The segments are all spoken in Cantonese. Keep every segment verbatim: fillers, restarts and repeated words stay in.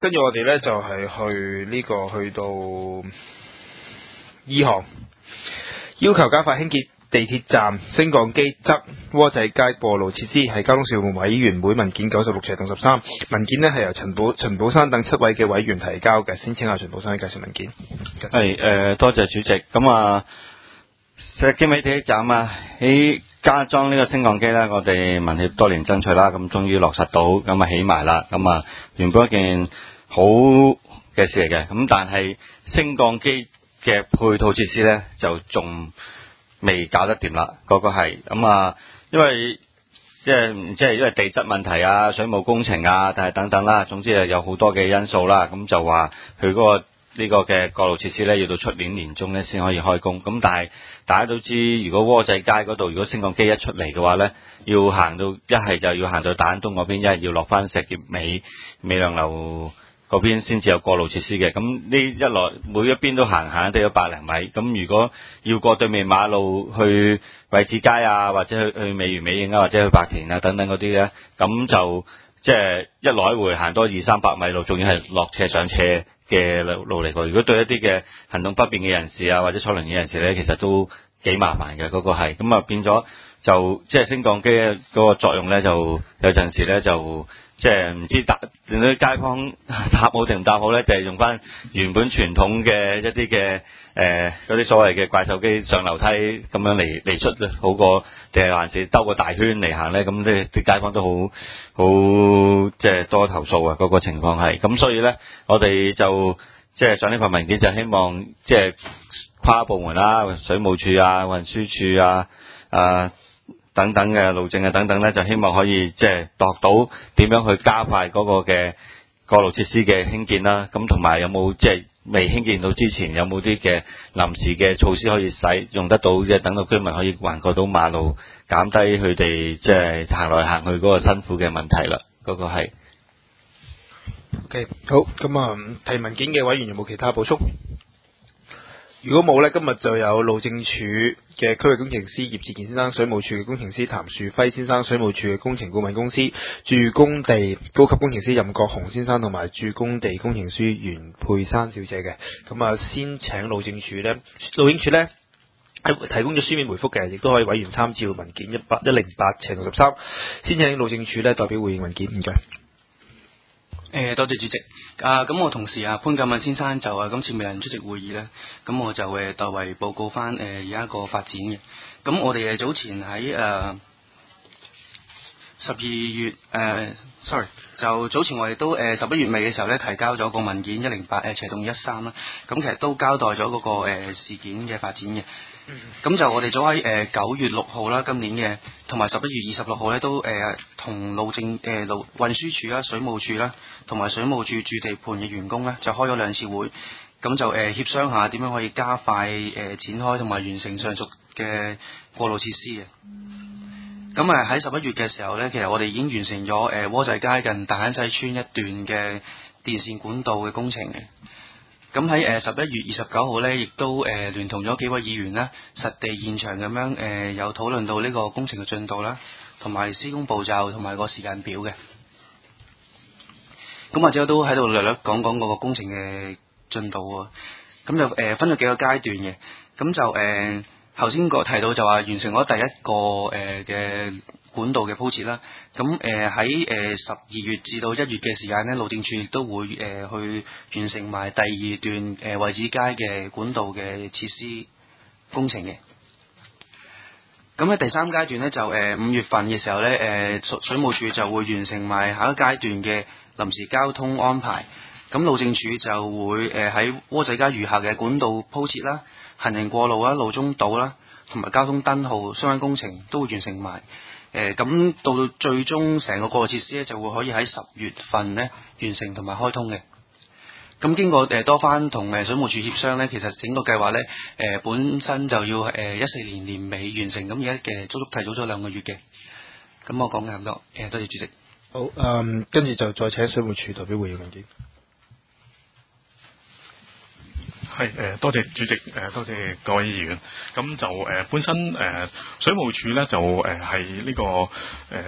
跟住我哋咧就係、是、去呢、這個去到二項，要求加快興建地鐵站升降機側窩仔街過路設施，係交通事務委員會文件九十六斜同十三文件呢係由陳寶陳寶山等七位嘅委員提交嘅。先請阿陳寶山介紹文件。 係誒、呃，多謝主席。咁啊，石硤尾地鐵站啊，喺加裝呢個升降機咧，我哋民協多年爭取啦，咁終於落實到，咁啊起埋啦。咁啊，原本一件好嘅事嚟嘅，咁但係升降機嘅配套設施咧，就仲未搞得掂啦。嗰、那個係咁啊，因為即係即係因為地質問題啊、水務工程啊，但係等等啦，總之係有好多嘅因素啦。咁就話佢嗰個。呢個嘅過路設施咧，要到出年年中咧先可以開工。咁但係大家都知，如果窩仔街嗰度如果升降機一出嚟嘅話咧，要行到一係就要行到大安東嗰邊，一係要落翻石硤尾美良樓嗰邊先至有過路設施嘅。咁呢一來每一邊都行行都有百零米。咁如果要過對面馬路去惠志街啊，或者去去美園美影啊，或者去白田啊等等嗰啲咧，咁就即係一來回行多二三百米路，仲要係落斜上斜嘅路路嚟過，如果對一啲嘅行動不便嘅人士啊，或者坐輪椅人士咧，其實都幾麻煩嘅。嗰、那個係咁啊，變咗就即係升降機嗰個作用咧，就有陣時咧就即係唔知搭啲街坊搭好定唔搭好咧，就係、是、用翻原本傳統嘅一啲嘅誒嗰啲所謂嘅怪獸機上樓梯咁樣嚟嚟出好過，定係還是兜個大圈嚟行咧？咁即係啲街坊都好好即係多投訴啊！嗰、那個情況係咁，所以咧我哋就即係上呢份文件就希望即係跨部門啦、水務署啊、運輸署啊、啊等等嘅路政啊等等咧，就希望可以即係度到點樣去加快嗰個嘅過路設施嘅興建啦。咁同埋有冇即係未興建到之前有冇啲嘅臨時嘅措施可以使用得到，即係等到居民可以橫過到馬路，減低佢哋即係行來行去嗰個辛苦嘅問題啦。嗰、那個係。 OK， 好，咁啊，提文件嘅委員有冇其他補充？如果冇呢，今日就有路政署嘅區域工程師葉志健先生、水務署嘅工程師譚樹輝先生、水務署嘅工程顧問公司駐工地高級工程師任國雄先生同埋駐工地工程師袁佩珊小姐嘅。咁啊，先請路政署呢，路政署呢提供咗書面回覆嘅，亦都可以委員參照文件一百一零八斜同十三。先請路政署呢代表回應文件，唔該。 誒，多謝主席。啊，咁我同事啊潘錦敏先生就啊今次未能出席會議咧，咁我就誒代為報告翻誒而家個發展嘅。咁我哋誒早前喺誒十二月誒、呃、，sorry， 就早前我哋都誒十一月尾嘅時候咧提交咗個文件一零八誒斜洞一三啦，咁其實都交代咗嗰、那個誒、呃、事件嘅發展嘅。咁、嗯、就我哋早喺誒九月六號啦，今年嘅，同埋十一月二十六號咧都誒同、呃、路政誒路運輸署啦、水務署啦，同埋水務署駐地盤嘅員工咧就開咗兩次會，咁就誒、呃、協商下點樣可以加快誒、呃、展開同埋完成上述嘅過路設施嘅。咁啊喺十一月嘅時候咧，其實我哋已經完成咗誒窩仔街近大坑西村一段嘅電線管道嘅工程嘅。咁喺誒十一月二十九號咧，亦都誒、呃、聯同咗幾位議員啦，實地現場咁樣誒、呃、有討論到呢個工程嘅進度啦，同埋施工步驟同埋個時間表嘅。咁或者都喺度略略講講嗰個工程嘅進度喎。咁就誒、呃、分咗幾個階段嘅。咁就誒頭先個提到就話完成咗第一個誒嘅、呃、管道嘅鋪設啦。咁誒喺誒十二月至到一月嘅時間咧，路政署亦都會誒、呃、去完成埋第二段誒惠志街嘅管道嘅設施工程嘅。咁喺第三階段咧，就誒五、呃、月份嘅時候咧，誒、呃、水水務署就會完成埋下一階段嘅臨時交通安排。咁路政署就會誒喺窩仔街餘下嘅管道鋪設啦、行人過路啦、路中島啦，同埋交通燈號相關工程都會完成埋。誒咁、呃、到到最終成個過路設施咧，就會可以喺十月份咧完成同埋開通嘅。咁經過誒、呃、多番同誒水務署協商咧，其實整個計劃咧誒本身就要誒一四年年尾完成，咁而家嘅足足提早咗兩個月嘅。咁我講嘅咁多，誒、呃、多謝主席。 好，嗯，跟住就再請水務署代表回應文件。 係誒，多謝主席，誒多謝各位議員。咁就誒、呃、本身誒、呃、水務署咧就誒係呢個誒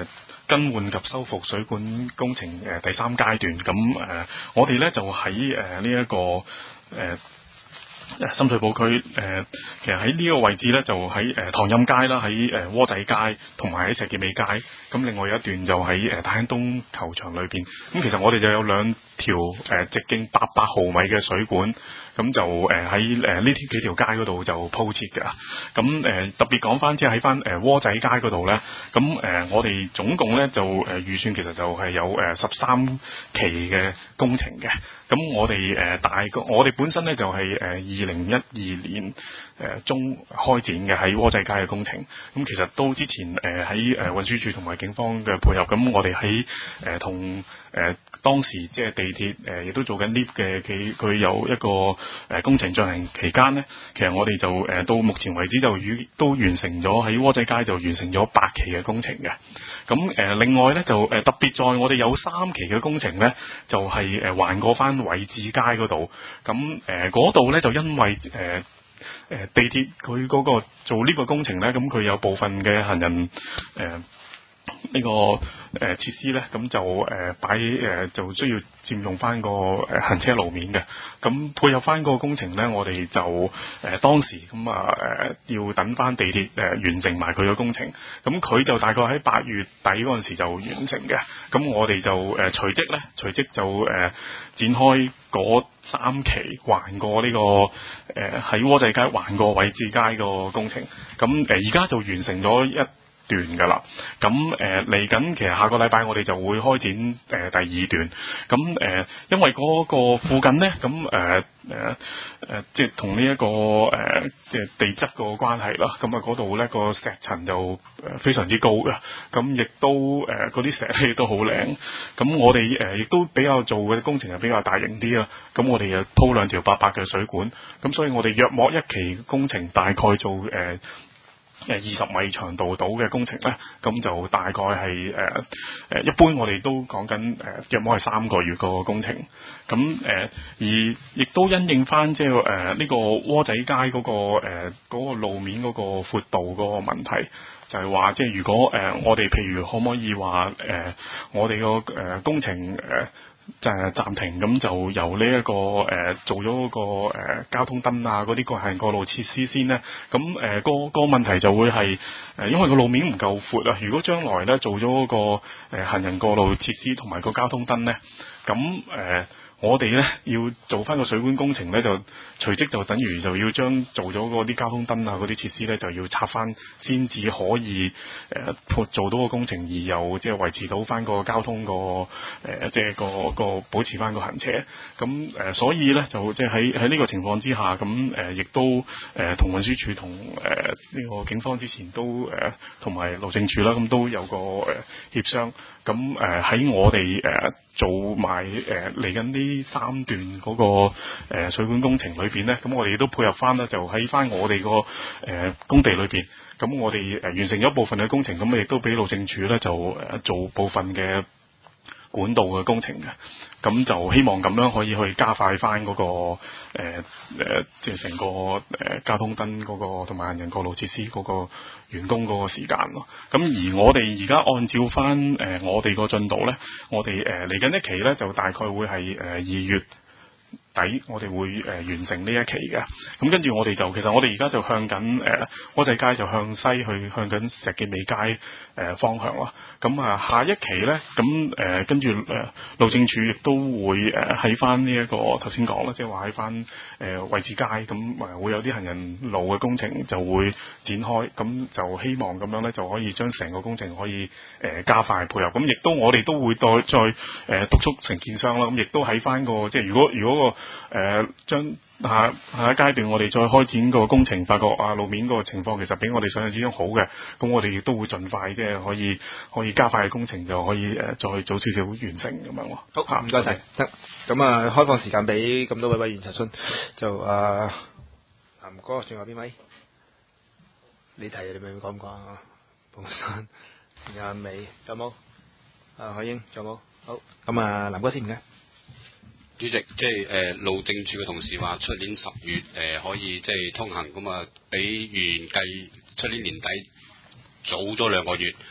更換及修復水管工程誒、呃、第三階段。咁誒、呃，我哋咧就喺誒呢一個誒。呃深水埗區誒、呃，其實喺呢個位置咧，就喺誒、呃、唐蔭街啦，喺誒窩仔街同埋喺石硤尾街。咁另外有一段就喺誒、呃、大興東球場裏邊。咁其實我哋就有兩條誒、呃、直徑八百毫米嘅水管，咁就誒喺誒呢啲幾條街嗰度就鋪設㗎。咁誒、呃、特別講翻，即係喺翻誒窩仔街嗰度咧，咁誒、呃、我哋總共咧就誒、呃、預算其實就係有誒十三期嘅工程嘅。咁我哋誒、呃、大個，我哋本身咧就係誒二零一二年誒、呃、中開展嘅喺窩仔街嘅工程。咁其實都之前誒喺誒運輸署同埋警方嘅配合，咁我哋喺誒同誒當時即係地鐵誒亦都做緊 lift 嘅，佢佢有一個誒、呃、工程進行期間咧，其實我哋就誒、呃、到目前為止就已都完成咗喺窩仔街就完成咗八期嘅工程嘅。咁誒、呃、另外咧就誒、呃、特別在我哋有三期嘅工程咧，就係誒橫過翻偉志街嗰度。咁誒嗰度咧就因為誒誒、呃呃、地鐵佢嗰個做呢個工程咧，咁佢有部分嘅行人誒。呃呢、這個誒、呃、設施咧，咁就誒擺誒就需要佔用翻個誒行車路面嘅。咁配合翻個工程咧，我哋就誒、呃、當時咁啊誒要等翻地鐵誒、呃、完成埋佢嘅工程。咁佢就大概喺八月底嗰陣時就完成嘅。咁我哋就誒、呃、隨即咧，隨即就誒、呃、展開嗰三期橫過呢、這個誒喺窩仔街橫過偉志街個工程。咁誒而家就完成咗一段㗎啦，咁誒嚟緊，其實下個禮拜我哋就會開展誒、呃、第二段，咁誒、呃、因為嗰個附近咧，咁誒誒誒即係同呢一個誒即係地質個關係啦，咁啊嗰度咧個石層就誒非常之高嘅，咁亦都誒嗰啲石咧都好靚，咁我哋誒亦都比較做嘅工程係比較大型啲啦，咁我哋又鋪兩條八百嘅水管，咁所以我哋約莫一期工程大概做誒。呃誒二十米長度到嘅工程咧，咁就大概係誒誒一般我哋都講緊誒約莫係三個月個工程，咁誒、呃、而亦都因應翻即係誒呢個窩仔街嗰、嗰個誒、呃嗰個、路面嗰個闊度嗰個問題，就係話即係如果誒、呃、我哋譬如可唔可以話誒、呃、我哋個誒工程誒。呃就係暫停，咁就由呢、這、一個誒、呃、做咗嗰、那個誒、呃、交通燈啊，嗰啲個行人過路設施先咧。咁誒、呃那個、那個問題就會係誒、呃，因為個路面唔夠闊啊。如果將來咧做咗嗰、那個誒、呃、行人過路設施同埋個交通燈咧，咁誒。呃我哋咧要做翻個水管工程咧，就隨即就等於就要將做咗嗰啲交通燈啊嗰啲設施咧，就要拆翻，先至可以誒、呃、做到個工程，而又即係維持到翻個交通個誒即係個個保持翻個行車。咁誒、呃，所以咧就即係喺喺呢個情況之下，咁誒亦都誒同運輸署同誒呢個警方之前都誒同埋路政署啦，咁都有個誒協商。咁誒喺我哋誒、呃、做埋誒嚟緊呢三段嗰、那個誒、呃、水管工程裏邊咧，咁我哋亦都配合翻啦，就喺翻我哋個誒工地裏邊，咁我哋誒、呃、完成咗部分嘅工程，咁亦都俾路政署咧就誒、呃、做部分嘅管道嘅工程嘅，咁就希望咁樣可以去加快翻、那、嗰個誒誒即係成個誒、呃、交通燈嗰、那個同埋行人過路設施嗰個完工嗰個時間咯。咁而我哋而家按照翻誒、呃、我哋個進度咧，我哋誒嚟緊一期咧就大概會係誒二月底，我哋會誒、呃、完成呢一期嘅。咁跟住我哋就其實我哋而家就向緊誒窩仔街就向西去向緊石硤尾街誒、呃、方向咯。咁啊下一期咧，咁誒跟住誒路政署亦都會誒喺翻呢一個頭先講啦，即係話喺翻誒偉志街咁誒、呃、會有啲行人路嘅工程就會展開，咁就希望咁樣咧就可以將成個工程可以誒、呃、加快配合。咁亦都我哋都會再再誒、呃、督促承建商啦。咁亦都喺翻個即係如果如果個誒將下下一階段我哋再開展個工程，發覺啊路面個情況其實比我哋想象之中好嘅，咁我哋亦都會盡快即係可以可以加快嘅工程就可以誒、呃、再早少少完成咁樣喎。 好，唔該晒。得咁啊，開放時間俾咁多位委員查詢，就啊南哥，仲有邊位？你提你咪講唔講啊？彭生、阿美，有冇？啊海英，仲有冇？好，咁啊南哥先唔該。 主席，即係誒、呃、路政署嘅同事話，出年十月誒、呃、可以即係通行，咁啊比原計出年年底早咗兩個月。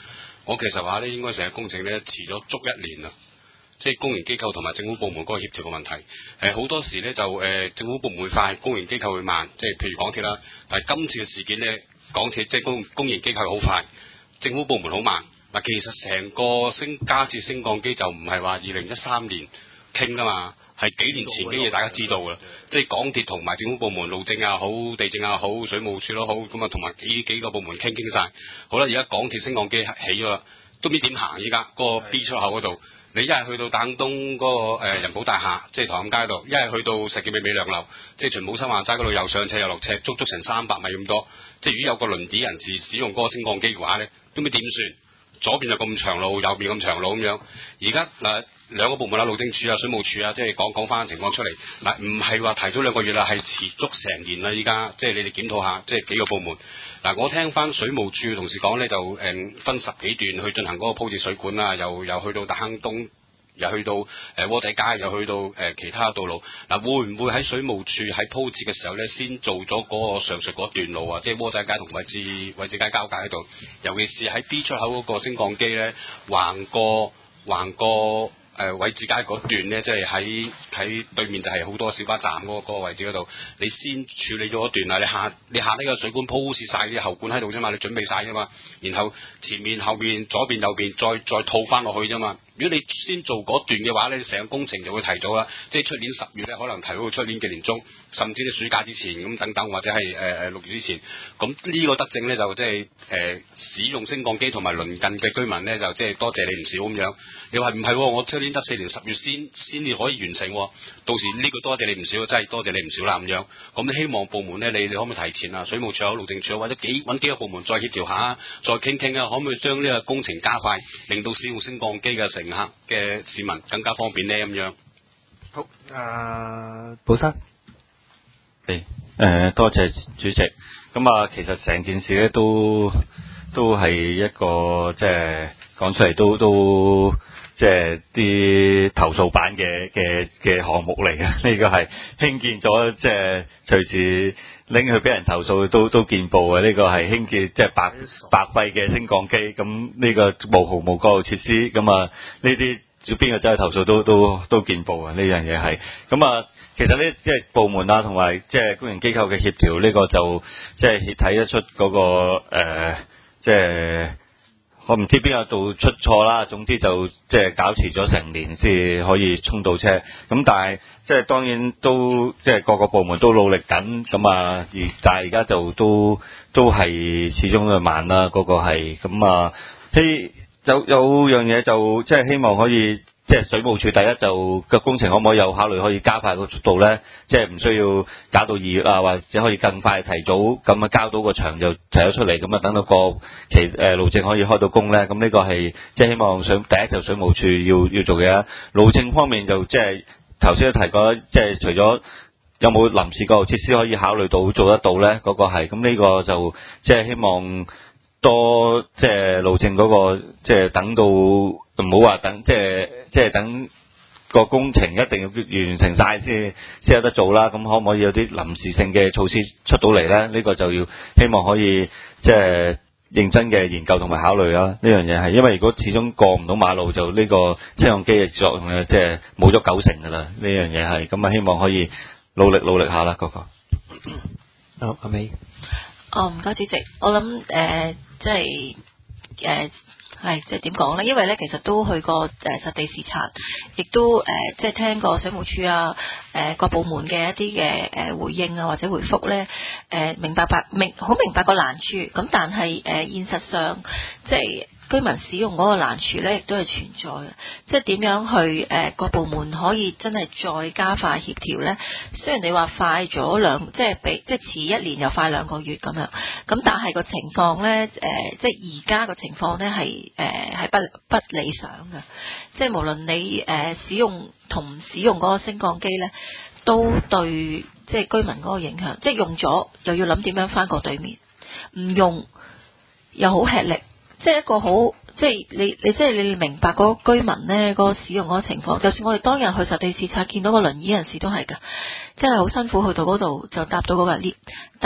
我其實話咧，應該成個工程咧遲咗足一年啦。即係公營機構同埋政府部門嗰個協調嘅問題，誒、呃、好多時咧就誒、呃、政府部門會快，公營機構會慢，即係譬如港鐵啦。但係今次嘅事件咧，港鐵即係公公營機構好快，政府部門好慢。嗱，其實成個升加設升降機就唔係話二零一三年傾㗎嘛，係幾年前嘅嘢，大家知道㗎啦。即係港鐵同埋政府部門，路政啊好，地政啊好，水務署都好，咁啊同埋幾幾個部門傾傾晒。好啦，而家港鐵升降機起咗啦，都唔知點行依家嗰個 B 出口嗰度。你一係去到大東嗰、那個、呃、人保大廈，即係唐街度；一係去到石硤尾美良樓，即係全武新華齋嗰度又上斜又落斜，足足成三百米咁多。即係如果有個輪椅人士使用嗰個升降機嘅話咧，都唔知點算？左邊就咁長路，右邊咁長路咁樣。而家嗱兩個部門啦，路政署啊、水務署啊，即係講講翻情況出嚟。嗱，唔係話提早兩個月啦，係持足成年啦。依家即係你哋檢討下，即係幾個部門。嗱，我聽翻水務署同事講咧，就誒、嗯、分十幾段去進行嗰個鋪設水管啦，又又去到大坑東，又去到誒窩仔街，又去到誒、呃、其他道路。嗱，會唔會喺水務署喺鋪設嘅時候咧，先做咗嗰個上述嗰段路啊？即係窩仔街同位置位置街交界喺度，尤其是喺 B 出口嗰個升降機咧，橫過橫過。誒、呃、位置街嗰段咧，即係喺喺對面就係好多小巴站嗰、那個那個位置嗰度，你先處理咗一段啊！你下你下呢個水管鋪設晒啲喉管喺度啫嘛，你準備晒啫嘛，然後前面後面左邊右邊再再套翻落去啫嘛。如果你先做嗰段嘅話咧，成個工程就會提早啦，即係出年十月咧，可能提早到出年嘅年中，甚至你暑假之前咁等等，或者係誒誒六月之前。咁呢個德政咧就即係誒使用升降機同埋鄰近嘅居民咧，就即係多謝你唔少咁樣。你話唔係，我出年得四年十月先先至可以完成，到時呢個多謝你唔少，真係多謝你唔少啦咁樣。咁希望部門咧，你你可唔可以提前啊？水務署、路政署或者幾揾幾個部門再協調下，再傾傾啊，可唔可以將呢個工程加快，令到使用升降機嘅乘客嘅市民更加方便呢？咁樣。 好，誒、呃，寶生， 誒、呃，多謝主席。咁啊，其實成件事咧都都係一個即係講出嚟都都即係啲投訴版嘅嘅嘅項目嚟嘅。呢、這個係興建咗，即係隨時拎去俾人投訴都都見報嘅。呢、這個係興建即係白白費嘅升降機，咁呢個無毫無過路設施，咁啊呢啲。邊個走去投訴都都都見報啊！呢樣嘢係咁啊，其實呢即係部門啊，同埋即係公營機構嘅協調，呢、這個就即係睇得出嗰、那個誒、呃，即係我唔知邊個度出錯啦。總之就即係搞遲咗成年先可以衝到車。咁但係即係當然都即係各個部門都努力緊。咁啊，而但係而家就都都係始終都慢啦。嗰、那個係咁啊，希。有有樣嘢就即係希望可以，即係水務署第一就個工程可唔可以有考慮可以加快個速度咧？即係唔需要搞到二月啊，或者可以更快提早咁啊交到個場就提咗出嚟，咁啊等到個期誒路政可以開到工咧。咁呢個係即係希望想第一就水務署要要做嘅啊。路政方面就即係頭先都提過，即係除咗有冇臨時過路設施可以考慮到做得到咧，嗰、那個係咁呢個就即係希望。多即係路政嗰個，即係等到唔好話等，即係即係等個工程一定要完成晒先先有得做啦。咁可唔可以有啲臨時性嘅措施出到嚟咧？呢個就要希望可以即係認真嘅研究同埋考慮啦。呢樣嘢係因為如果始終過唔到馬路，就呢個升降機嘅作用咧，即係冇咗九成噶啦。呢樣嘢係咁啊，希望可以努力努力下啦，嗰個。 好，阿美。 哦，唔該主席，我諗誒、呃，即係誒係即係點講咧？因為咧，其實都去過誒、呃、實地視察，亦都誒、呃、即係聽過水務署啊、誒、呃、各部門嘅一啲嘅誒回應啊或者回覆咧，誒、呃、明白白明好明白個難處，咁但係誒、呃、現實上即係。居民使用嗰個難處咧，亦都係存在嘅。即係點樣去誒個、呃、部門可以真係再加快協調咧？雖然你話快咗兩，即係比即係遲一年又快兩個月咁樣，咁但係個情況咧，誒、呃、即係而家個情況咧係誒係不不理想嘅。即係無論你誒、呃、使用同唔使用嗰個升降機咧，都對即係居民嗰個影響。即係用咗又要諗點樣翻過對面，唔用又好吃力。即係一個好，即係你你即係你明白嗰個居民咧，嗰個使用嗰個情況。就算我哋當日去實地視察，見到個輪椅人士都係噶，真係好辛苦去到嗰度就搭到嗰個 lift。但係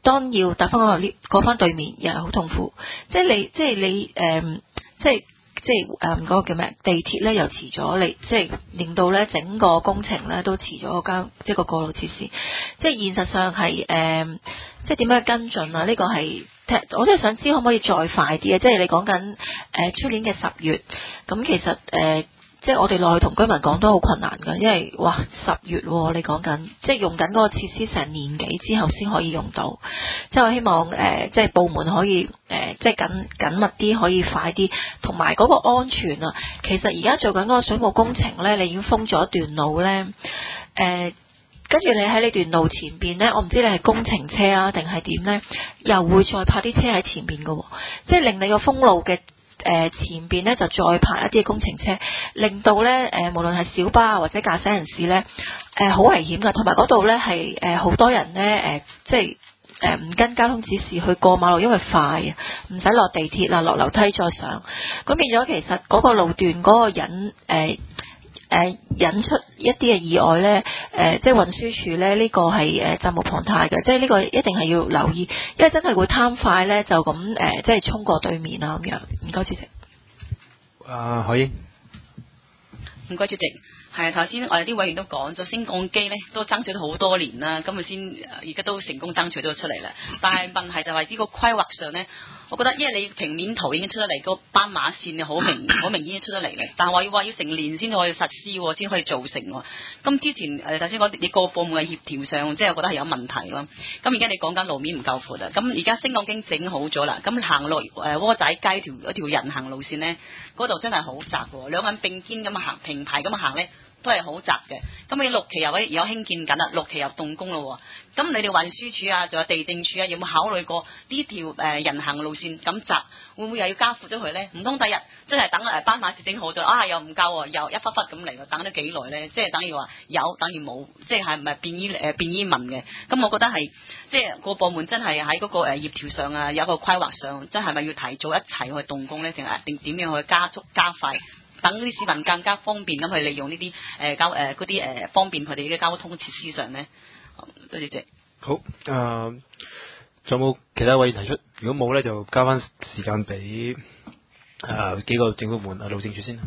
當要搭翻嗰個 lift 過翻對面，又係好痛苦。即係你，即係你誒、呃，即係。即係誒嗰個叫咩？地鐵咧又遲咗，你即係令到咧整個工程咧都遲咗個交，即係個過路設施。即係現實上係誒、呃，即係點樣跟進啊？呢、這個係我真係想知可唔可以再快啲啊？即係你講緊誒出年嘅十月，咁其實誒。呃即係我哋落去同居民講都好困難㗎，因為哇十月、啊、你講緊，即係用緊嗰個設施成年幾之後先可以用到。即係我希望誒、呃，即係部門可以誒、呃，即係緊緊密啲，可以快啲，同埋嗰個安全啊。其實而家做緊嗰個水務工程咧，你已經封咗一段路咧，誒、呃，跟住你喺呢段路前邊咧，我唔知你係工程車啊定係點咧，又會再泊啲車喺前邊㗎，即係令你個封路嘅。誒、呃、前邊咧就再泊一啲工程車，令到咧誒、呃、無論係小巴或者駕駛人士咧誒好危險㗎，同埋嗰度咧係誒好多人咧誒即係誒唔跟交通指示去過馬路，因為快啊，唔使落地鐵啦，落樓梯再上，咁變咗其實嗰個路段嗰個引誒。呃誒、呃、引出一啲嘅意外咧，誒、呃、即係運輸署咧呢、這個係誒責無旁貸嘅，即係呢個一定係要留意，因為真係會貪快咧就咁誒、呃、即係衝過對面啊咁樣。唔該主席。 啊，可以。 唔該主席。係頭先我哋啲委員都講咗，升降機咧都爭取咗好多年啦，咁啊先而家都成功爭取到出嚟啦。但係問題就係呢個規劃上咧，我覺得因為你平面圖已經出咗嚟，個斑馬線好明好明顯出咗嚟嘅，但係話要話要成年先可以實施，先可以做成。咁之前誒頭先講你個部門嘅協調上，即係我覺得係有問題咯。咁而家你講緊路面唔夠闊啊，咁而家升降機整好咗啦，咁行落誒窩仔街條嗰條人行路線咧，嗰度真係好窄喎，兩個人並肩咁行平排咁行咧。都係好窄嘅，咁你六期又有興建緊啦，六期又動工咯，咁你哋運輸署啊，仲有地政署啊，有冇考慮過呢條誒人行路線咁窄，會唔會又要加闊咗佢咧？唔通第日真係等誒斑馬線整好咗啊，又唔夠，又一忽忽咁嚟，等咗幾耐咧？即係等於話有，等於冇，即係係唔係變依誒變依文嘅？咁我覺得係即係個部門真係喺嗰個誒協調上啊，有一個規劃上，真係咪要提早一齊去動工咧？定係定點樣去加速加快？等啲市民更加方便咁去利用呢啲誒交誒嗰啲誒方便佢哋嘅交通設施上咧，多謝謝。 好，誒、呃，仲有冇其他委員提出？如果冇咧，就交翻時間俾誒、呃、幾個政府部門啊，路政署先。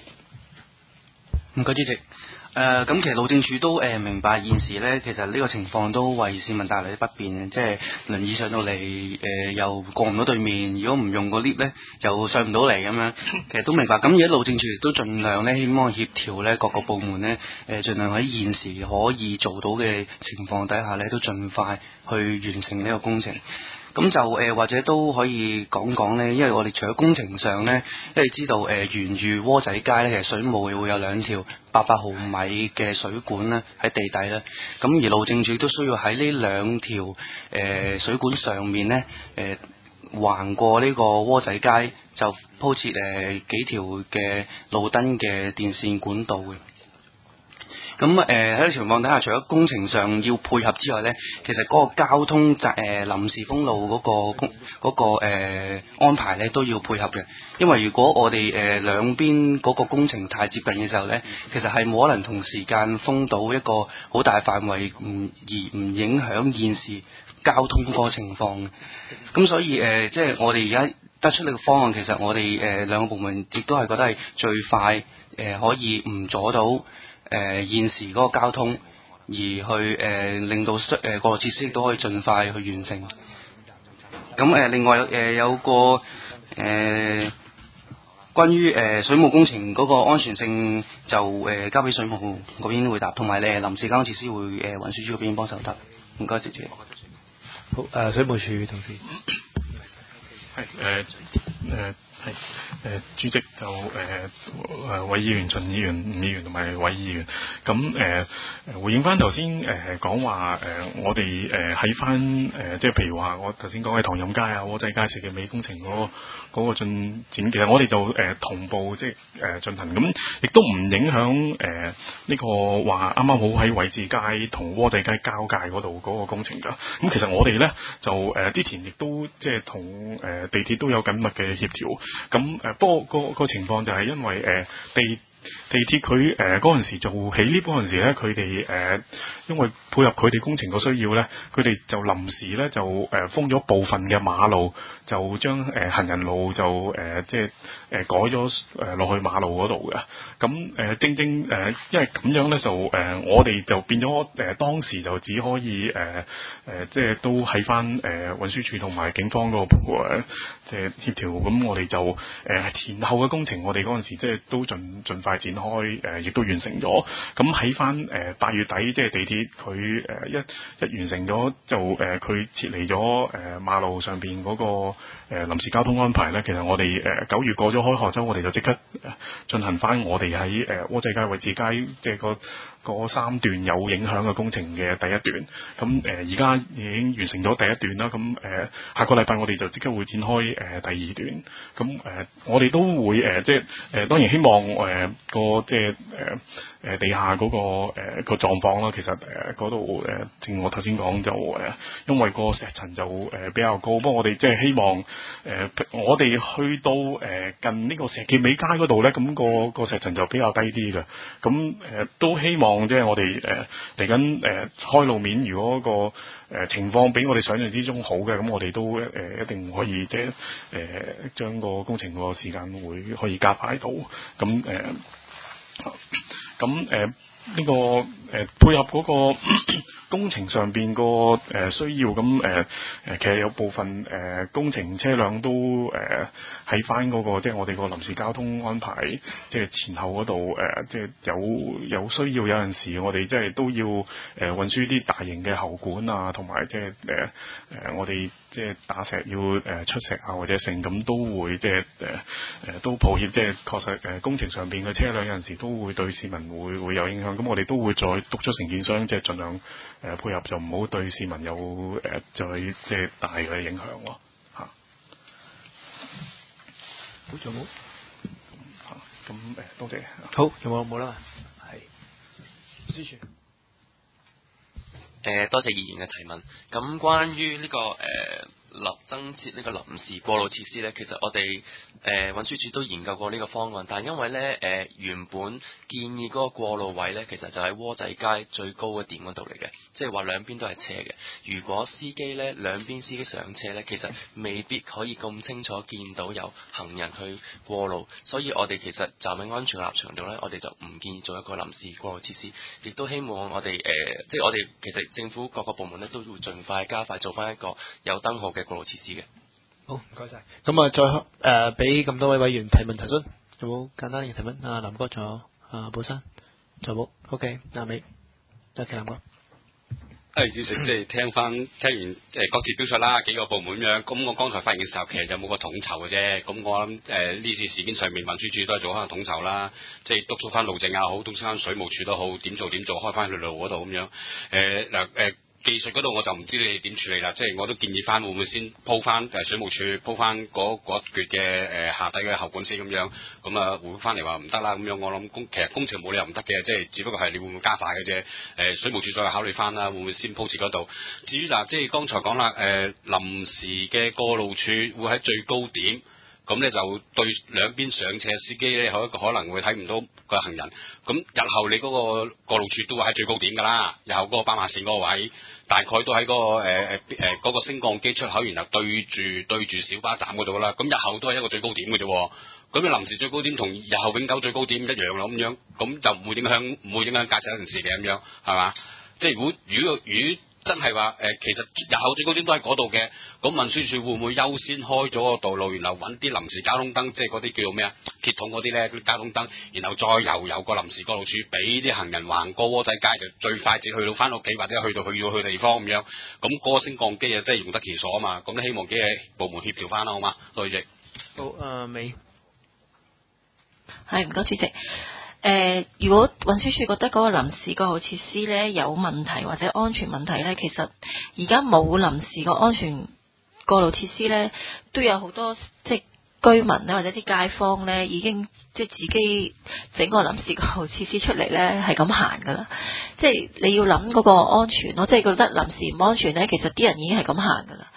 唔該，主席。誒、呃，咁其實路政署都誒、呃、明白現時咧，其實呢個情況都為市民帶來啲不便，即係輪椅上到嚟誒、呃、又過唔到對面，如果唔用個 lift 咧又上唔到嚟咁樣，其實都明白。咁而家路政署亦都盡量咧，希望協調咧各個部門咧誒，盡量喺現時可以做到嘅情況底下咧，都盡快去完成呢個工程。咁就誒、呃、或者都可以講講咧，因為我哋除咗工程上咧，因為知道誒、呃、沿住窩仔街咧，其實水務會有兩條八百毫米嘅水管咧喺地底咧，咁而路政署都需要喺呢兩條誒、呃、水管上面咧誒橫過呢個窩仔街，就鋪設誒、呃、幾條嘅路燈嘅電線管道嘅。咁誒喺呢個情況底下，除咗工程上要配合之外咧，其實嗰個交通誒、呃、臨時封路嗰、嗰個工嗰、嗰個誒、呃、安排咧都要配合嘅。因為如果我哋誒、呃、兩邊嗰個工程太接近嘅時候咧，其實係冇可能同時間封到一個好大範圍，唔而唔影響現時交通嗰個情況。咁所以誒、呃，即係我哋而家得出呢個方案，其實我哋誒、呃、兩個部門亦都係覺得係最快誒、呃、可以唔阻到誒、呃、現時嗰個交通，而去誒、呃、令到誒、呃、個設施都可以盡快去完成。咁誒、呃、另外誒、呃、有個誒、呃、關於誒、呃、水務工程嗰個安全性就誒、呃、交俾水務嗰邊回答，同埋咧臨時交通設施會誒、呃、運輸署嗰邊幫手答。唔該，謝謝。 好，誒、呃、水務署同事。 係誒誒係誒主席就誒誒韋議員、秦議員、吳議員同埋韋議員，咁誒誒回應翻頭先誒講話誒我哋誒喺翻誒即係譬如話我頭先講嘅唐蔭街啊、窩仔街石硤尾工程嗰個嗰個進展，其實我哋就誒、呃、同步即係誒進行，咁亦都唔影響誒呢個話啱啱好喺偉志街同窩仔街交界嗰度嗰個工程㗎。咁其實我哋咧就誒、呃、之前亦都即係同誒。呃地鐵都有緊密嘅協調，咁誒不過個個情況就係因為誒、呃、地地鐵佢誒嗰陣時做起 lift 嗰陣時咧，佢哋誒因為配合佢哋工程個需要咧，佢哋就臨時咧就誒、呃、封咗部分嘅馬路，就將誒、呃、行人路就誒、呃、即係誒、呃、改咗誒落去馬路嗰度嘅。咁誒、呃、正正誒、呃，因為咁樣咧就誒、呃、我哋就變咗誒、呃、當時就只可以誒誒、呃呃、即係都喺翻誒運輸署同埋警方嗰個誒即係協調，咁我哋就誒、呃、前後嘅工程，我哋嗰陣時即係都盡盡快展開，誒、呃、亦都完成咗。咁喺翻誒八月底，即係地鐵佢誒一一完成咗，就誒佢撤離咗誒馬路上邊嗰個誒臨時交通安排咧。其實我哋誒九月過咗開學周，我哋就即刻進行翻我哋喺誒窩仔街、位置街，即係個嗰三段有影響嘅工程嘅第一段。咁誒而家已經完成咗第一段啦。咁誒、呃、下個禮拜我哋就即刻會展開誒、呃、第二段。咁誒、呃、我哋都會誒、呃、即係誒、呃、當然希望誒、呃、個即係誒誒地下嗰、那個誒、呃、個狀況啦。其實誒嗰度誒正如我頭先講就誒、呃、因為個石層就誒、呃、比較高。不過我哋即係希望誒、呃、我哋去到誒、呃、近呢個石硤尾街嗰度咧，咁、那個個石層就比較低啲嘅。咁誒、呃、都希望即係我哋誒嚟緊誒開路面，如果、那個誒、呃、情況比我哋想象之中好嘅，咁我哋都誒、呃、一定可以即係誒將個工程個時間會可以加快到。咁誒咁誒呢個誒、呃、配合嗰、那個工程上邊個誒需要，咁誒誒其實有部分誒、呃、工程車輛都誒喺翻嗰個即係我哋個臨時交通安排，即係前後嗰度誒即係有有需要，有陣時我哋即係都要誒、呃、運輸啲大型嘅喉管啊，同埋即係誒誒我哋即係打石要誒、呃、出石啊或者成，咁都會即係誒誒都抱歉，即係確實誒、呃、工程上邊嘅車輛有陣時都會對市民會會有影響，咁我哋都會再督促承建商即係盡量。誒、呃、配合就唔好對市民有誒、呃、再即係大嘅影響咯嚇。 好，仲有冇？ 嚇咁誒，多謝。 好，有冇冇啦？係。宣傳。 誒，多謝議員嘅提問。咁關於呢、這個誒。呃立增設呢個臨時過路設施呢，其實我哋誒、呃、運輸署都研究過呢個方案，但係因為呢誒、呃、原本建議嗰個過路位呢，其實就喺窩仔街最高嘅點嗰度嚟嘅，即係話兩邊都係車嘅。如果司機呢兩邊司機上車呢，其實未必可以咁清楚見到有行人去過路，所以我哋其實站喺安全立場度呢，我哋就唔建議做一個臨時過路設施，亦都希望我哋誒、呃、即係我哋其實政府各個部門呢，都會盡快加快做翻一個有燈號嘅過路設施嘅。 好，唔該晒。咁啊，再誒俾咁多位委員提問提詢，有冇簡單嘅提問？啊，林哥仲有啊，寶山仲有冇 ？OK，阿美，多謝林哥。 誒，主席，即係聽翻聽完誒各自表述啦，幾個部門咁樣。咁我剛才發言嘅時候，其實就冇個統籌嘅啫。咁我諗誒呢次事件上面，運輸署都係做翻個統籌啦，即係督促翻路政也好，督促翻水務署都好，點做點做，開翻去路嗰度咁樣。誒嗱誒。技術嗰度我就唔知你哋點處理啦，即係我都建議翻會唔會先鋪翻誒水務署鋪翻嗰嗰一橛嘅誒下底嘅喉管先咁樣，咁啊回翻嚟話唔得啦咁樣，我諗工其實工程冇理由唔得嘅，即係只不過係你會唔會加快嘅啫。誒、呃、水務署再考慮翻啦，會唔會先鋪設嗰度？至於嗱，即係剛才講啦，誒、呃、臨時嘅過路處會喺最高點。咁咧就對兩邊上斜司機咧，有一個可能會睇唔到個行人。咁日後你嗰個過路處都會喺最高點㗎啦，日後嗰個斑馬線嗰個位，大概都喺嗰、嗰個誒誒誒嗰個升降機出口，然後對住對住小巴站嗰度啦。咁日後都係一個最高點嘅啫。咁你臨時最高點同日後永久最高點一樣咯，咁樣咁就唔會影響唔會影響駕駛一件事嘅咁樣，係嘛？即係如果如果如果真係話誒，其實日後最高點都喺嗰度嘅，咁運輸署會唔會優先開咗個道路，然後揾啲臨時交通燈，即係嗰啲叫做咩啊？鐵桶嗰啲咧，啲交通燈，然後再由有個臨時過路處俾啲行人橫過窩仔街，就最快捷去到翻屋企或者去到佢要去地方咁樣。咁嗰個升降機啊，真係用得其所啊嘛。咁希望幾個部門協調翻啦，好嘛？多謝。 好，誒美， 係唔該主席。誒、呃，如果運輸署覺得嗰個臨時過路設施咧有問題或者安全問題咧，其實而家冇臨時個安全過路設施咧，都有好多即係居民咧或者啲街坊咧已經即係自己整個臨時過路設施出嚟咧係咁行噶啦。即係你要諗嗰個安全咯，即係覺得臨時唔安全咧，其實啲人已經係咁行噶啦。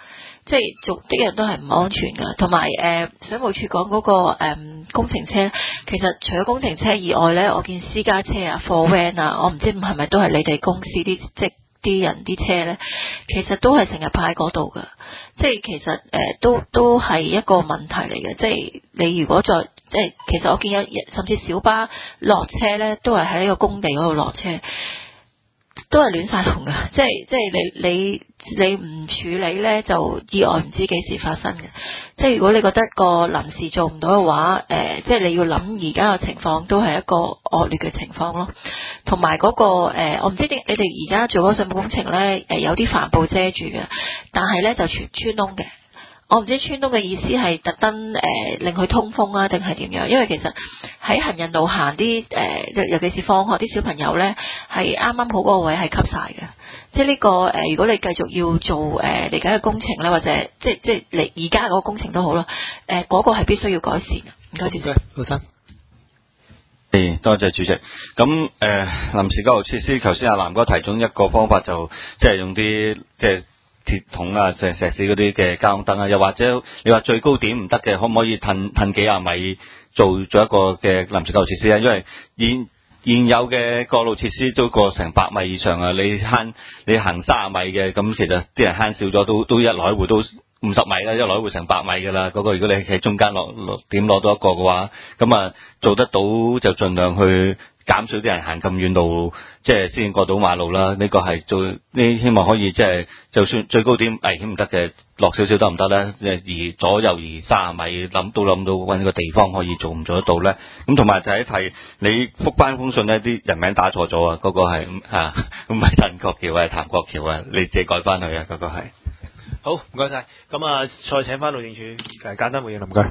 即係做的人都係唔安全㗎。同埋誒水務署講嗰個誒、呃、工程車，其實除咗工程車以外咧，我見私家車啊、貨 van 啊，我唔知係咪都係你哋公司啲即啲人啲車咧，其實都係成日泊喺嗰度㗎。即係其實誒、呃、都都係一個問題嚟嘅。即係你如果再即係其實我見有甚至小巴落車咧，都係喺呢個工地嗰度落車。都係亂晒龍㗎，即係即係你你你唔處理呢，就意外唔知幾時發生嘅。即係如果你覺得個臨時做唔到嘅話，誒、呃，即係你要諗而家嘅情況都係一個惡劣嘅情況咯。同埋嗰個誒、呃，我唔知點你哋而家做嗰個水務工程呢，誒、呃、有啲帆布遮住嘅，但係呢就全穿窿嘅。我唔知穿窿嘅意思係特登誒令佢通風啊，定係點樣？因為其實喺行人路行啲誒，尤其是放學啲小朋友咧，係啱啱好嗰個位係吸晒嘅。即係、這、呢個誒、呃，如果你繼續要做誒嚟緊嘅工程咧，或者即係即係嚟而家嗰個工程都好啦，誒、呃、嗰、那個係必須要改善嘅。唔該，主席， 好生。 誒，多謝主席。咁誒，臨時交通設施，頭先阿南哥提中一個方法就即係用啲即係。鐵桶啊，石石屎嗰啲嘅交通燈啊，又或者你話最高點唔得嘅，可唔可以褪褪幾廿米做咗一個嘅臨時救護設施啊？因為現現有嘅過路設施都過成百米以上啊，你慳你行三十米嘅，咁其實啲人慳少咗，都都一來回都五十米啦，一來回成百米噶啦。嗰、那個如果你喺中間落落點攞到一個嘅話，咁啊做得到就盡量去。減少啲人行咁遠路，即係先過到馬路啦。呢、這個係做呢，希望可以即係，就算最高點危險唔得嘅，落少少得唔得咧？即係移左右移三十米，諗都諗到揾個地方可以做唔做得到咧？咁同埋就係提你覆返封信呢啲人名打錯咗啊！嗰個係嚇，唔係陳國橋啊，譚國橋啊，你自己改翻去啊！嗰、那個係好，唔該晒。咁啊，再請翻路政署誒簡單回應，唔該。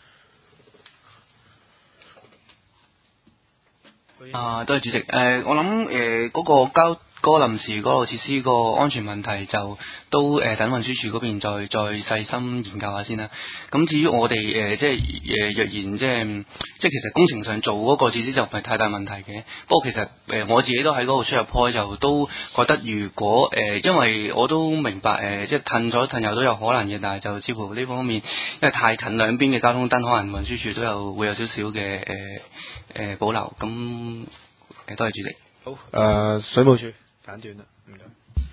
啊，多謝主席。誒、呃，我諗誒嗰個交嗰、那個臨時嗰個設施個安全問題就都誒、呃、等運輸署嗰邊再再細心研究下先啦。咁至於我哋誒、呃、即係誒、呃、若然即係即係其實工程上做嗰個設施就唔係太大問題嘅。不過其實誒、呃、我自己都喺嗰度出入開就都覺得如果誒、呃、因為我都明白誒、呃、即係褪左褪右都有可能嘅，但係就似乎呢方面因為太近兩邊嘅交通燈，可能運輸署都有會有少少嘅誒誒保留。咁誒、呃、多謝主席。 好，誒、呃、水務署。簡短啦，唔該。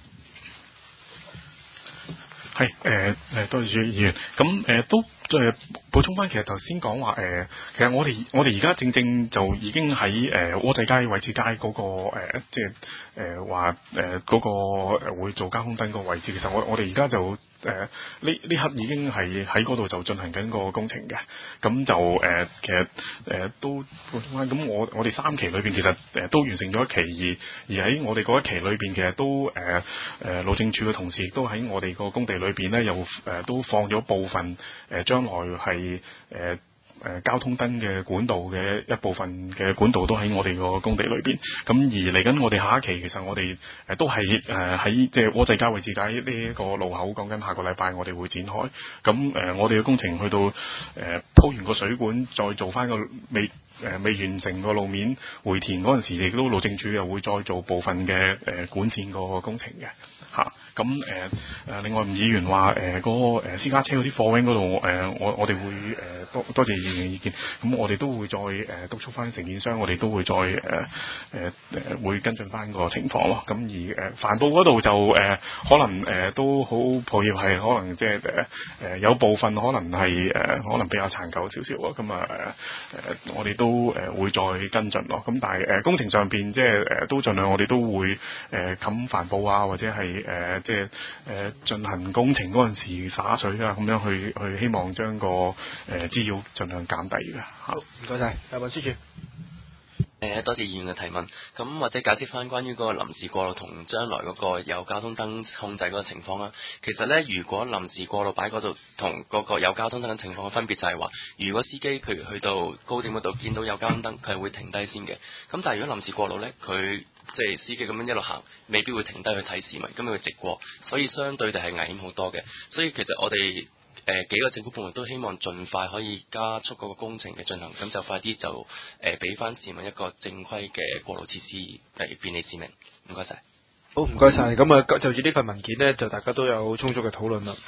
係誒誒，多謝主議員。咁誒、呃、都誒補充翻，其實頭先講話誒，其實我哋我哋而家正正就已經喺誒窩仔街、偉志街嗰、那個、呃、即係誒話誒嗰個誒會做交通燈個位置。其實我我哋而家就。誒呢呢刻已經係喺嗰度就進行緊個工程嘅，咁就誒、呃、其實誒、呃、都咁我我哋三期裏邊其實誒、呃、都完成咗一期，而而喺我哋嗰一期裏邊其實都誒誒、呃、路政署嘅同事亦都喺我哋個工地裏邊咧，又誒、呃、都放咗部分誒將、呃、來係誒。呃誒、呃、交通燈嘅管道嘅一部分嘅管道都喺我哋個工地裏邊，咁而嚟緊我哋下一期其實我哋誒、呃、都係誒喺即係窩仔街、偉志街呢一個路口，講緊下個禮拜我哋會展開，咁誒、呃、我哋嘅工程去到誒鋪、呃、完個水管，再做翻個未誒、呃、未完成個路面回填嗰陣時，亦都路政署又會再做部分嘅誒、呃、管線個工程嘅嚇。咁誒誒另外吳議員話誒嗰個誒私家車嗰啲貨 van 嗰度誒我我哋會誒、呃、多多謝議員嘅意見，咁我哋都會再誒、呃、督促翻承建商，我哋都會再誒誒誒會跟進翻個情況咯。咁而誒帆布嗰度就誒、呃、可能誒、呃、都好抱歉係可能即係誒誒有部分可能係誒、呃、可能比較殘舊少少啊。咁啊誒誒我哋都誒會再跟進咯。咁但係誒、呃、工程上邊即係誒都盡量我哋都會誒冚帆布啊，或者係誒。呃即係誒進行工程嗰陣時灑水啊，咁樣去去希望將個誒滋擾盡量減低嘅。好， 唔該晒，運輸署。 誒，多謝議員嘅提問。咁或者解釋翻關於嗰個臨時過路同將來嗰個有交通燈控制嗰個情況啦。其實呢，如果臨時過路擺嗰度同嗰個有交通燈嘅情況嘅分別就係話，如果司機譬如去到高點嗰度見到有交通燈，佢係會停低先嘅。咁但係如果臨時過路呢，佢即係司機咁樣一路行，未必會停低去睇市民，咁佢直過，所以相對地係危險好多嘅。所以其實我哋誒、呃、幾個政府部門都希望盡快可以加速嗰個工程嘅進行，咁就快啲就誒俾翻市民一個正規嘅過路設施嚟便利市民。唔該晒。 好，唔該晒。咁啊，就住呢份文件呢，就大家都有充足嘅討論啦。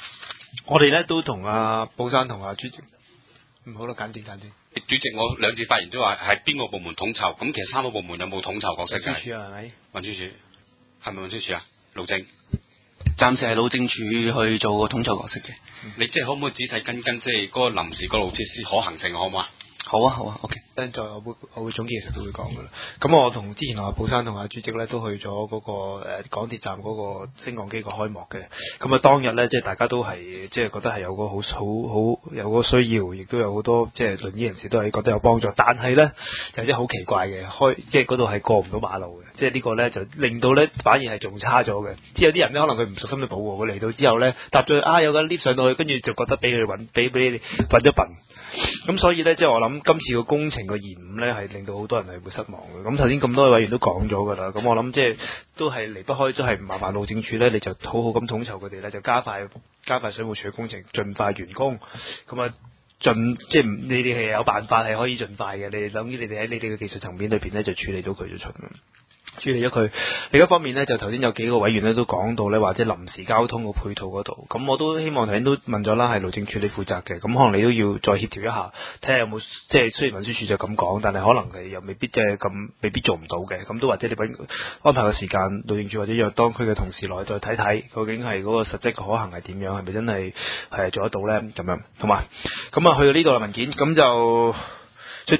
我哋咧都同阿寶山同阿主席，唔好啦，簡短簡短。 主席，我兩次發言都話係邊個部門統籌，咁其實三個部門有冇統籌角色嘅？ 運輸署啊，係咪？ 運輸署係咪運輸署啊？路政暫時係路政署去做個統籌角色嘅。 嗯、你即係可唔可以仔細跟跟，即係嗰個臨時嗰路設施可行性可唔可啊？ 好啊好啊 ，OK。 等陣我會我會總結，其實都會講噶啦。咁我同之前同阿寶山同阿主席咧都去咗嗰、那個誒、呃、港鐵站嗰個升降機個開幕嘅。咁啊當日咧，即係大家都係即係覺得係有個好好好有個需要，亦都有好多即係輪椅人士都係覺得有幫助。但係咧就真係好奇怪嘅，開即係嗰度係過唔到馬路嘅。即係呢個咧就令到咧反而係仲差咗嘅。即係有啲人咧可能佢唔熟心去保護，佢嚟到之後咧搭咗啊有個 lift 上到去，跟住就覺得俾佢揾俾俾你揾咗笨。咁所以咧，即係我諗今次個工程個延誤咧，係令到好多人係會失望嘅。咁頭先咁多位委員都講咗㗎啦，咁我諗即係都係離不開，都係麻煩路政署咧，你就好好咁統籌佢哋咧，就加快加快水務署嘅工程，盡快完工。咁啊，盡即係你哋係有辦法係可以盡快嘅。你哋諗住你哋喺你哋嘅技術層面裏邊咧，就處理到佢就出。處理咗佢。另一方面呢，就頭先有幾個委員咧都講到呢，或者臨時交通個配套嗰度，咁我都希望頭先都問咗啦，係路政署你負責嘅，咁可能你都要再協調一下，睇下有冇即係雖然運輸署就咁講，但係可能係又未必即係咁，未必做唔到嘅，咁都或者你揾安排個時間，路政署或者約當區嘅同事來再睇睇，究竟係嗰個實際可行係點樣，係咪真係係做得到呢？咁樣，同埋咁啊去到呢度嘅文件，咁就。